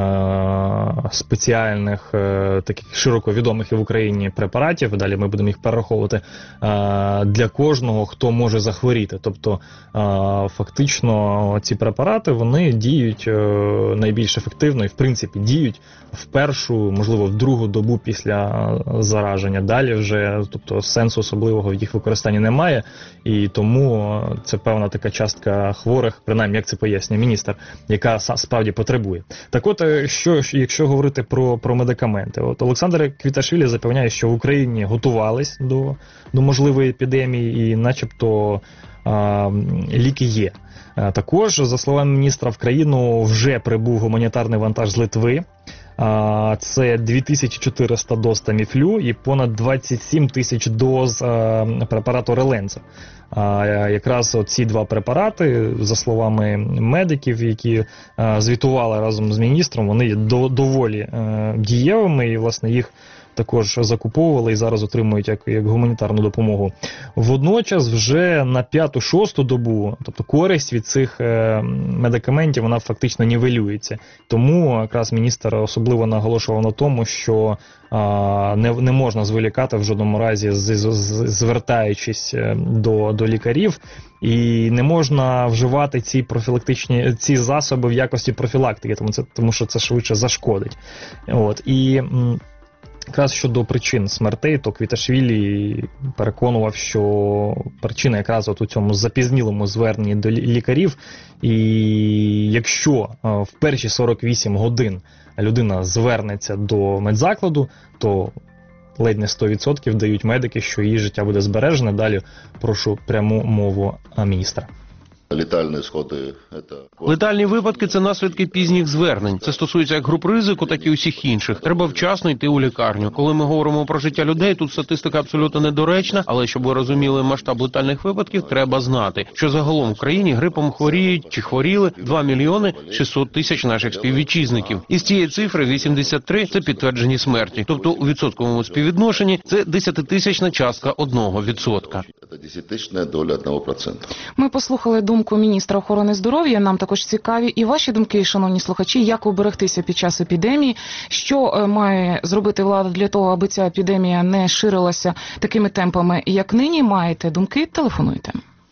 а, спеціальних а, таких широко відомих і в Україні препаратів, далі ми будемо їх перераховувати, а, для кожного, хто може захворіти. Тобто, а, фактично, ці препарати, вони діють а, найбільш ефективно і, в принципі, діють в першу, можливо, в другу добу після зараження. Далі вже, тобто, сенсу особливого в їх використанні немає, і тому це певна така частка хворих, принаймні, як це пояснює міністр, яка справді потребує. Так от, що, якщо говорити про, про медикаменти, от Олександр Квіташвілі запевняє, що в Україні готувались до, до можливої епідемії і начебто а, ліки є. А, також, за словами міністра, в країну вже прибув гуманітарний вантаж з Литви. Це дві тисячі чотириста доз Таміфлю і понад двадцять сім тисяч доз препарату Релензо. Якраз ці два препарати, за словами медиків, які звітували разом з міністром, вони є доволі дієвими і, власне, їх також закуповували і зараз отримують як, як гуманітарну допомогу. Водночас вже на п'яту-шосту добу, тобто користь від цих е, медикаментів, вона фактично нівелюється. Тому якраз міністр особливо наголошував на тому, що е, не, не можна зволікати в жодному разі, з, з, з, звертаючись до, до лікарів, і не можна вживати ці профілактичні ці засоби в якості профілактики, тому, це, тому що це швидше зашкодить. От. І Якраз щодо причин смертей, то Квіташвілі переконував, що причина якраз от у цьому запізнілому зверненні до лікарів. І якщо в перші сорок вісім годин людина звернеться до медзакладу, то ледь не сто відсотків дають медики, що її життя буде збережене. Далі прошу пряму мову міністра. Летальні сходи – це... Летальні випадки – це наслідки пізніх звернень. Це стосується як груп ризику, так і усіх інших. Треба вчасно йти у лікарню. Коли ми говоримо про життя людей, тут статистика абсолютно недоречна, але щоб ви розуміли масштаб летальних випадків, треба знати, що загалом в країні грипом хворіють чи хворіли два мільйони шістсот тисяч наших співвітчизників. Із цієї цифри вісімдесят три – це підтверджені смерті. Тобто у відсотковому співвідношенні це десятитисячна частка одного відсотка. Це десятитисячна доля одного процента. Ми послухали думку міністра охорони здоров'я. Нам також цікаві і ваші думки, шановні слухачі, як уберегтися під час епідемії, що має зробити влада для того, аби ця епідемія не ширилася такими темпами, як нині. Маєте думки? Телефонуйте.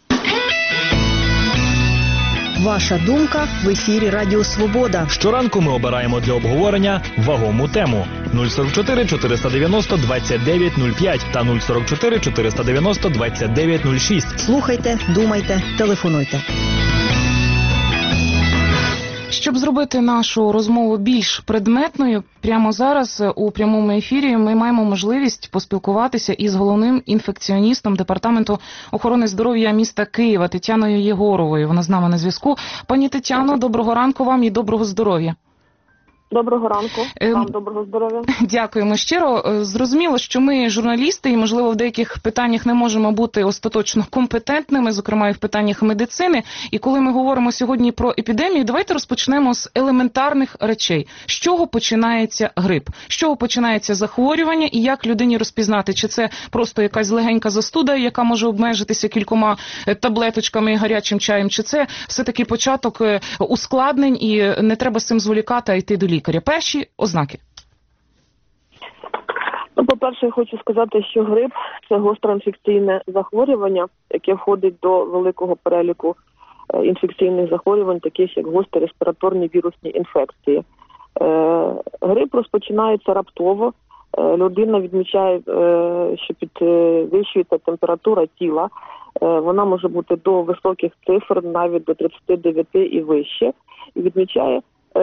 Ваша думка в ефірі Радіо Свобода. Щоранку ми обираємо для обговорення вагому тему. нуль сорок чотири чотириста дев'яносто двадцять дев'ять нуль п'ять та нуль сорок чотири чотириста дев'яносто двадцять дев'ять нуль шість. Слухайте, думайте, телефонуйте. Щоб зробити нашу розмову більш предметною, прямо зараз у прямому ефірі ми маємо можливість поспілкуватися із головним інфекціоністом Департаменту охорони здоров'я міста Києва Тетяною Єгоровою. Вона з нами на зв'язку. Пані Тетяно, доброго ранку вам і доброго здоров'я. Доброго ранку, вам доброго здоров'я. Дякуємо щиро. Зрозуміло, що ми журналісти і, можливо, в деяких питаннях не можемо бути остаточно компетентними, зокрема і в питаннях медицини. І коли ми говоримо сьогодні про епідемію, давайте розпочнемо з елементарних речей. З чого починається грип? З чого починається захворювання і як людині розпізнати, чи це просто якась легенька застуда, яка може обмежитися кількома таблеточками і гарячим чаєм, чи це все-таки початок ускладнень і не треба з цим зволікати, а йти до лікаря? Перші ознаки. Ну, по-перше, я хочу сказати, що грип – це гостре інфекційне захворювання, яке входить до великого переліку інфекційних захворювань, таких як гострі респіраторні вірусні інфекції. Е, грип розпочинається раптово. Е, людина відмічає, е, що підвищується температура тіла. Е, вона може бути до високих цифр, навіть до тридцять дев'ять і вище. І відмічає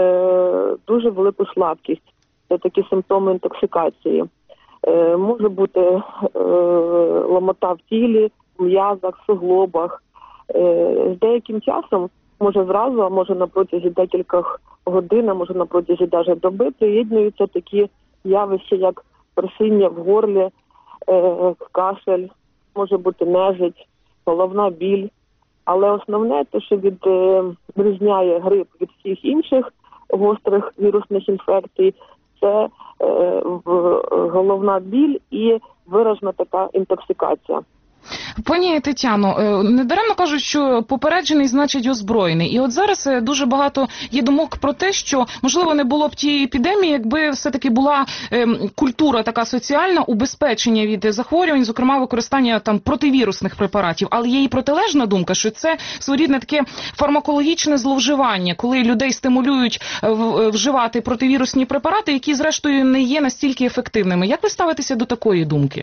Е, дуже велику слабкість. Це такі симптоми інтоксикації. Е, може бути е, ломота в тілі, в м'язах, суглобах. Е, з деяким часом, може зразу, а може на протязі декількох годин, а може на протязі навіть доби, приєднуються такі явища, як першіння в горлі, е, кашель, може бути нежить, головна біль. Але основне, те, що відрізняє грип від всіх інших гострих вірусних інфекцій, це е, головна біль і виражена така інтоксикація. Пані Тетяно, недаремно кажуть, що попереджений значить озброєний. І от зараз дуже багато є думок про те, що, можливо, не було б тієї епідемії, якби все-таки була е, культура така соціальна, убезпечення від захворювань, зокрема використання там противірусних препаратів. Але є і протилежна думка, що це своєрідне таке фармакологічне зловживання, коли людей стимулюють вживати противірусні препарати, які, зрештою, не є настільки ефективними. Як ви ставитеся до такої думки?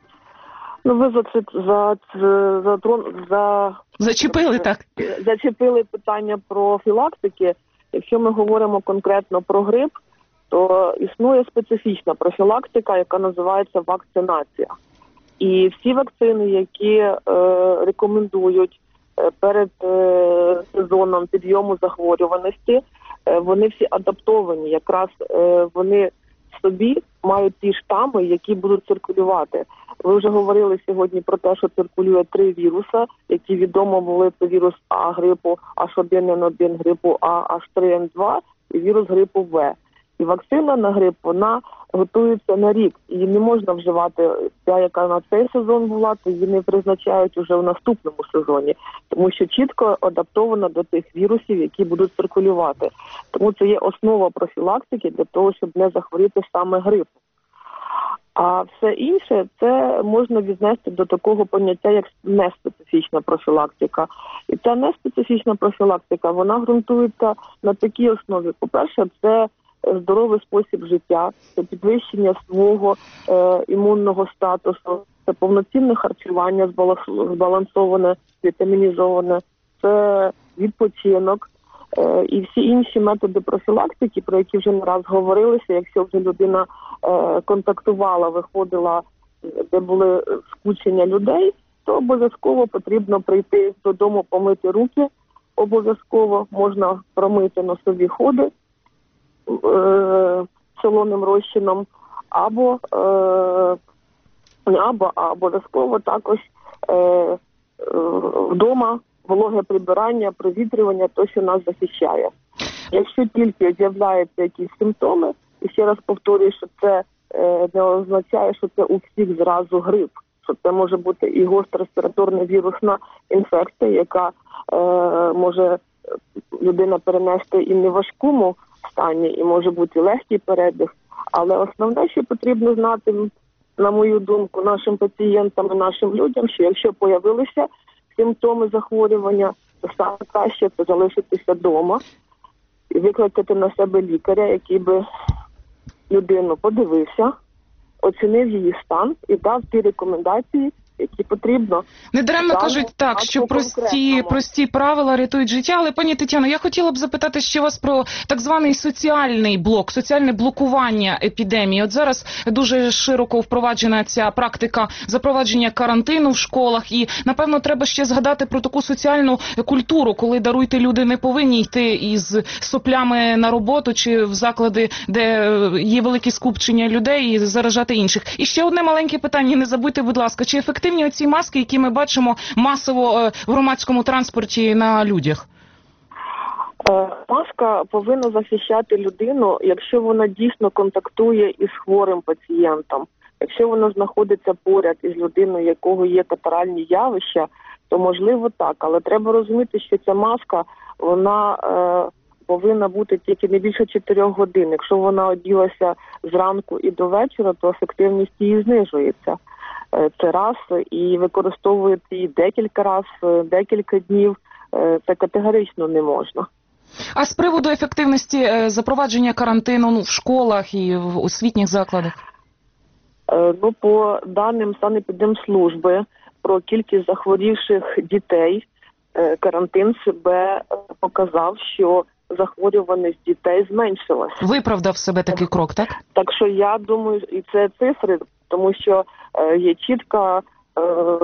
Ну, ви за за, за, за зачепили так. Зачепили питання профілактики. Якщо ми говоримо конкретно про грип, то існує специфічна профілактика, яка називається вакцинація. І всі вакцини, які е, рекомендують е, перед е, сезоном підйому захворюваності, е, вони всі адаптовані. Якраз е, вони в собі мають ті штами, які будуть циркулювати. Ви вже говорили сьогодні про те, що циркулює три віруса, які відомо були. Це вірус А грипу, аш один ен один грипу А, аш три ен два і вірус грипу В. І вакцина на грип, вона готується на рік. Її не можна вживати, ця, яка на цей сезон була, то її не призначають уже в наступному сезоні. Тому що чітко адаптована до тих вірусів, які будуть циркулювати. Тому це є основа профілактики для того, щоб не захворіти саме грипом. А все інше, це можна віднести до такого поняття, як неспецифічна профілактика. І ця неспецифічна профілактика, вона ґрунтується на такій основі. По-перше, це здоровий спосіб життя, це підвищення свого е, імунного статусу, це повноцінне харчування збалансоване, вітамінізоване, це відпочинок е, і всі інші методи профілактики, про які вже не раз говорилися. Якщо вже людина е, контактувала, виходила, де були скучення людей, то обов'язково потрібно прийти додому, помити руки, обов'язково можна промити носові ходи е, солоним розчином, або, е, або а обов'язково також е, е, вдома вологе прибирання, провітрювання, то, що нас захищає. Якщо тільки з'являються якісь симптоми, і ще раз повторюю, що це е, не означає, що це у всіх зразу грип, що це може бути і гостра респіраторна вірусна інфекція, яка е, може людина перенести і не в важкому стані, і може бути легкий перебіг. Але основне, що потрібно знати, на мою думку, нашим пацієнтам і нашим людям, що якщо появилися симптоми захворювання, то саме краще це залишитися вдома і викликати на себе лікаря, який би людину подивився, оцінив її стан і дав ті рекомендації, які потрібно. Недаремно кажуть так, що прості, прості правила рятують життя. Але, пані Тетяно, я хотіла б запитати ще вас про так званий соціальний блок, соціальне блокування епідемії. От зараз дуже широко впроваджена ця практика запровадження карантину в школах. І, напевно, треба ще згадати про таку соціальну культуру, коли, даруйте, люди не повинні йти із соплями на роботу чи в заклади, де є великі скупчення людей, і заражати інших. І ще одне маленьке питання, не забудьте, будь ласка, чи ефективні оці маски, які ми бачимо масово в громадському транспорті на людях? Маска повинна захищати людину, якщо вона дійсно контактує із хворим пацієнтом. Якщо вона знаходиться поряд із людиною, якого є катаральні явища, то можливо так. Але треба розуміти, що ця маска, вона е, повинна бути тільки не більше чотирьох годин. Якщо вона оділася зранку і до вечора, то ефективність її знижується. Це раз, і використовувати її декілька разів, декілька днів, це категорично не можна. А з приводу ефективності запровадження карантину в школах і в освітніх закладах? Ну, по даним Санепідемслужби про кількість захворівших дітей, карантин себе показав, що захворюваність дітей зменшилась. Виправдав себе такий крок, так? Так що я думаю, і це цифри, тому що е, є чітка е,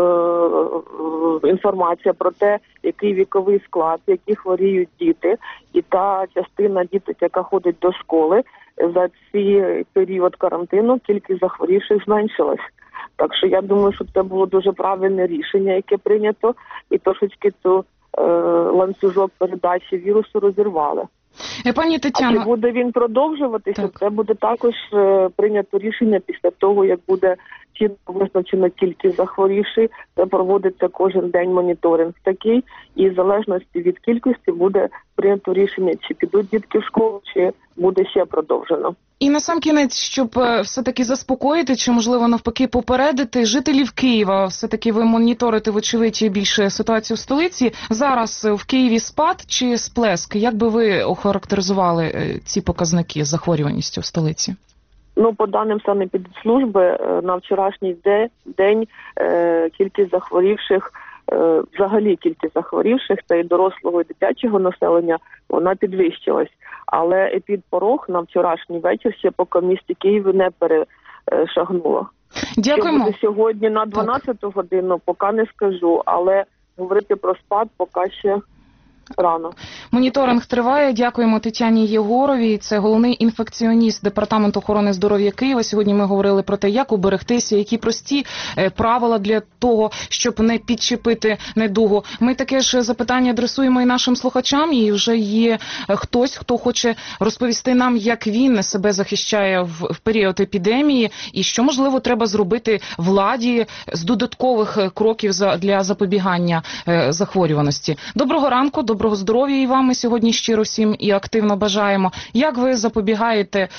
інформація про те, який віковий склад, які хворіють діти, і та частина дітей, яка ходить до школи, за цей період карантину кількість захворівших зменшилась. Так що я думаю, що це було дуже правильне рішення, яке прийнято, і трошечки цю е, ланцюжок передачі вірусу розірвали. Пані Тетяно, а чи буде він продовжуватися, так. Це буде також е, прийнято рішення після того, як буде чітко визначена кількість захворівших, це проводиться кожен день моніторинг такий, і в залежності від кількості буде прийнято рішення, чи підуть дітки в школу, чи буде ще продовжено. І на сам кінець, щоб все-таки заспокоїти, чи, можливо, навпаки, попередити жителів Києва, все-таки ви моніторите, вочевидь, більше ситуацію в столиці. Зараз в Києві спад чи сплеск? Як би ви охарактеризували ці показники з захворюваністю в столиці? Ну, по даним Санепідслужби, на вчорашній день кількість захворівших, взагалі кількість захворівших, та й дорослого, і дитячого населення, вона підвищилась. Але епідпорог на вчорашній вечір ще поки в місті Києві не перешагнуло. Дякуємо. Що буде сьогодні на дванадцяту годину, поки не скажу, але говорити про спад поки ще рано. Моніторинг триває. Дякуємо Тетяні Єгоровій. Це головний інфекціоніст Департаменту охорони здоров'я Києва. Сьогодні ми говорили про те, як уберегтися, які прості правила для того, щоб не підчепити недугу. Ми таке ж запитання адресуємо і нашим слухачам, і вже є хтось, хто хоче розповісти нам, як він себе захищає в, в період епідемії, і що, можливо, треба зробити владі з додаткових кроків за, для запобігання е, захворюваності. Доброго ранку, доброго здоров'я і вам. Ми сьогодні щиро всім і активно бажаємо. Як ви запобігаєте,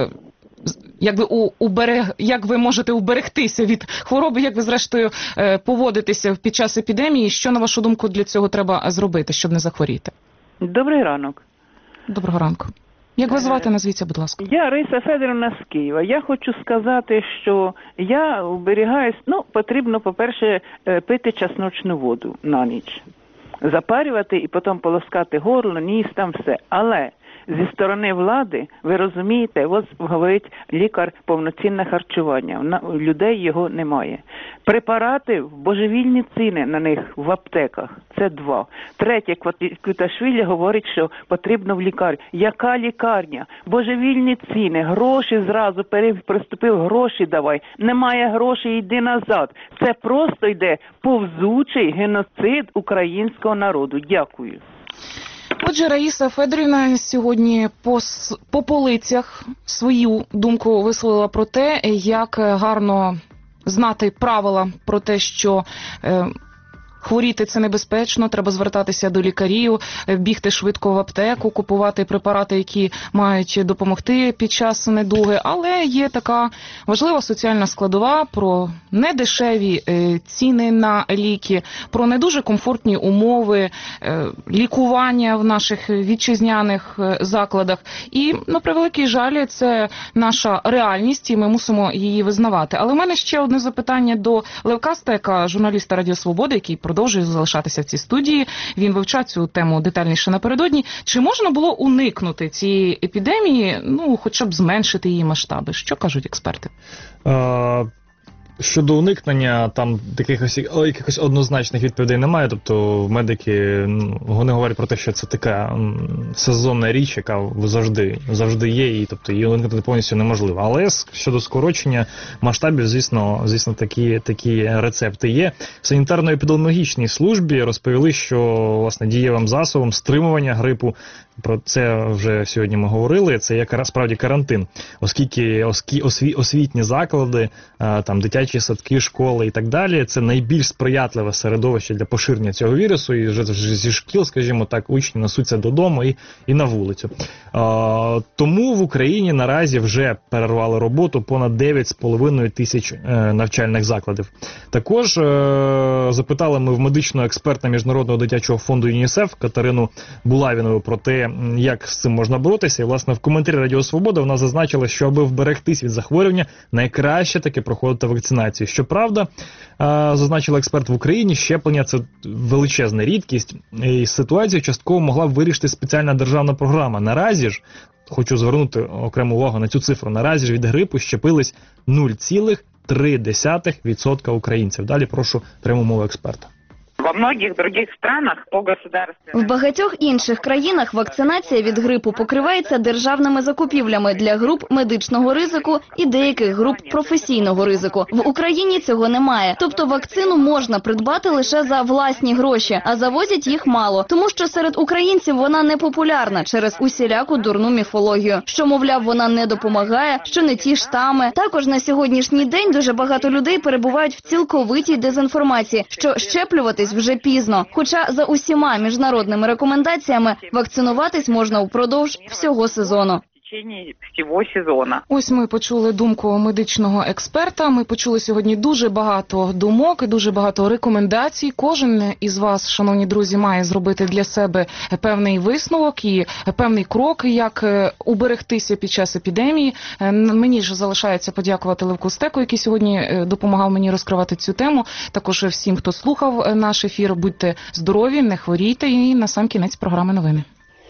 як ви, уберег, як ви можете уберегтися від хвороби, як ви зрештою поводитеся під час епідемії? Що, на вашу думку, для цього треба зробити, щоб не захворіти? Добрий ранок. Доброго ранку. Як вас звати, назвіться, будь ласка. Я Раїса Федорівна з Києва. Я хочу сказати, що я оберігаюсь, ну, потрібно, по-перше, пити чесночну воду на ніч. Запарювати і потім полоскати горло, ніс, там все. Але зі сторони влади, ви розумієте, ось говорить лікар, повноцінне харчування. У людей його немає. Препарати в божевільні ціни на них в аптеках. Це два. Третє, Квіташвілі говорить, що потрібно в лікарню. Яка лікарня? Божевільні ціни, гроші зразу, приступив, гроші давай. Немає грошей, йди назад. Це просто йде повзучий геноцид українського народу. Дякую. Отже, Раїса Федорівна сьогодні по, по полицях свою думку висловила про те, як гарно знати правила про те, що е, хворіти – це небезпечно, треба звертатися до лікарів, бігти швидко в аптеку, купувати препарати, які мають допомогти під час недуги. Але є така важлива соціальна складова про недешеві ціни на ліки, про не дуже комфортні умови лікування в наших вітчизняних закладах. І, на превеликий жаль, це наша реальність, і ми мусимо її визнавати. Але в мене ще одне запитання до Левка Стека, журналіста Радіо Свобода, який продовжує залишатися в цій студії. Він вивчав цю тему детальніше напередодні. Чи можна було уникнути цієї епідемії, ну, хоча б зменшити її масштаби? Що кажуть експерти? А... Щодо уникнення, там таких якихось однозначних відповідей немає, тобто медики, вони говорять про те, що це така сезонна річ, яка завжди, завжди є, і тобто її уникнути повністю неможливо. Але щодо скорочення масштабів, звісно, звісно такі, такі рецепти є. В санітарно-епідеміологічній службі розповіли, що, власне, дієвим засобом стримування грипу, про це вже сьогодні ми говорили, це є справді карантин, оскільки осві, освітні заклади, там дитячі садки, школи і так далі, це найбільш сприятливе середовище для поширення цього вірусу, і вже зі шкіл, скажімо так, учні несуться додому і, і на вулицю. А, тому в Україні наразі вже перервали роботу понад дев'ять з половиною тисяч е, навчальних закладів. Також е, запитали ми в медичного експерта Міжнародного дитячого фонду ЮНІСЕФ Катерину Булавінову про те, як з цим можна боротися. І, власне, в коментарі Радіо Свобода вона зазначила, що аби вберегтись від захворювання, найкраще таки проходити вакцинацію. Щоправда, зазначила експерт, в Україні щеплення – це величезна рідкість, і ситуацію частково могла б вирішити спеціальна державна програма. Наразі ж, хочу звернути окрему увагу на цю цифру, наразі ж від грипу щепились нуль цілих три десятих відсотка українців. Далі прошу пряму мову експерта. Во многих других странах по государственным... В багатьох інших країнах вакцинація від грипу покривається державними закупівлями для груп медичного ризику і деяких груп професійного ризику. В Україні цього немає. Тобто вакцину можна придбати лише за власні гроші, а завозять їх мало. Тому що серед українців вона не популярна через усіляку дурну міфологію. Що, мовляв, вона не допомагає, що не ті штами. Також на сьогоднішній день дуже багато людей перебувають в цілковитій дезінформації, що щеплюватись вже пізно. Хоча за усіма міжнародними рекомендаціями вакцинуватись можна впродовж всього сезону. Всього сезону. Ось ми почули думку медичного експерта. Ми почули сьогодні дуже багато думок і дуже багато рекомендацій. Кожен із вас, шановні друзі, має зробити для себе певний висновок і певний крок, як уберегтися під час епідемії. Мені ж залишається подякувати Левку Стеку, який сьогодні допомагав мені розкривати цю тему. Також всім, хто слухав наш ефір, будьте здорові, не хворійте, і на сам кінець програми новини.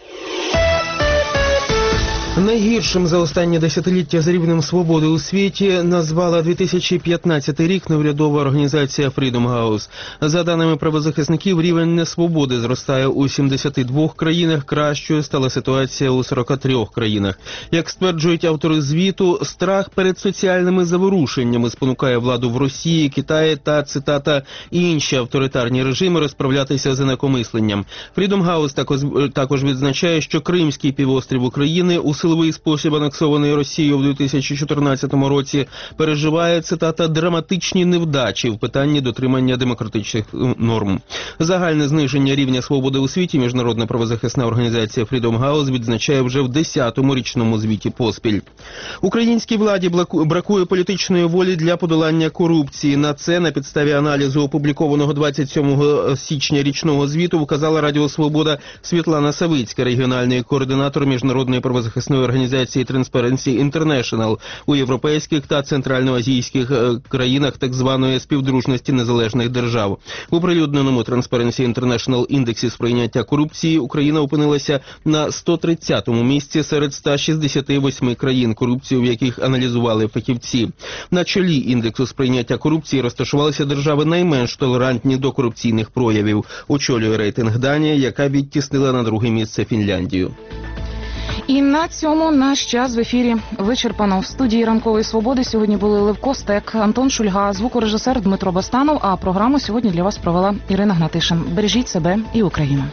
Найгіршим за останні десятиліття за рівнем свободи у світі назвала дві тисячі п'ятнадцятий рік неурядова організація Freedom House. За даними правозахисників, рівень несвободи зростає у сімдесяти двох країнах, кращою стала ситуація у сорока трьох країнах. Як стверджують автори звіту, страх перед соціальними заворушеннями спонукає владу в Росії, Китаї та, цитата, інші авторитарні режими розправлятися з інакомисленням. Freedom House також, також відзначає, що Кримський півострів України у силовий спосіб анексований Росією в дві тисячі чотирнадцятому році переживає, цитата, драматичні невдачі в питанні дотримання демократичних норм. Загальне зниження рівня свободи у світі міжнародна правозахисна організація Freedom House відзначає вже в десятому річному звіті поспіль. Українській владі бракує політичної волі для подолання корупції. На це на підставі аналізу, опублікованого двадцять сьомого січня річного звіту, вказала Радіо Свобода Світлана Савицька, регіональний координатор міжнародної правозахисної політичної організації Transparency International у європейських та центральноазійських країнах так званої співдружності незалежних держав. У оприлюдненому Transparency International індексі сприйняття корупції Україна опинилася на сто тридцятому місці серед ста шістдесяти восьми країн, корупцію в яких аналізували фахівці. На чолі індексу сприйняття корупції розташувалися держави найменш толерантні до корупційних проявів. Очолює рейтинг Данія, яка відтіснила на друге місце Фінляндію. І на цьому наш час в ефірі вичерпано. В студії «Ранкової свободи» сьогодні були Левко Стек, Антон Шульга, звукорежисер Дмитро Бастанов, а програму сьогодні для вас провела Ірина Гнатишин. Бережіть себе і Україну.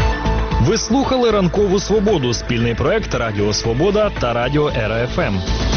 Ви слухали «Ранкову свободу» – спільний проект Радіо Свобода та Радіо Ера Еф Ем.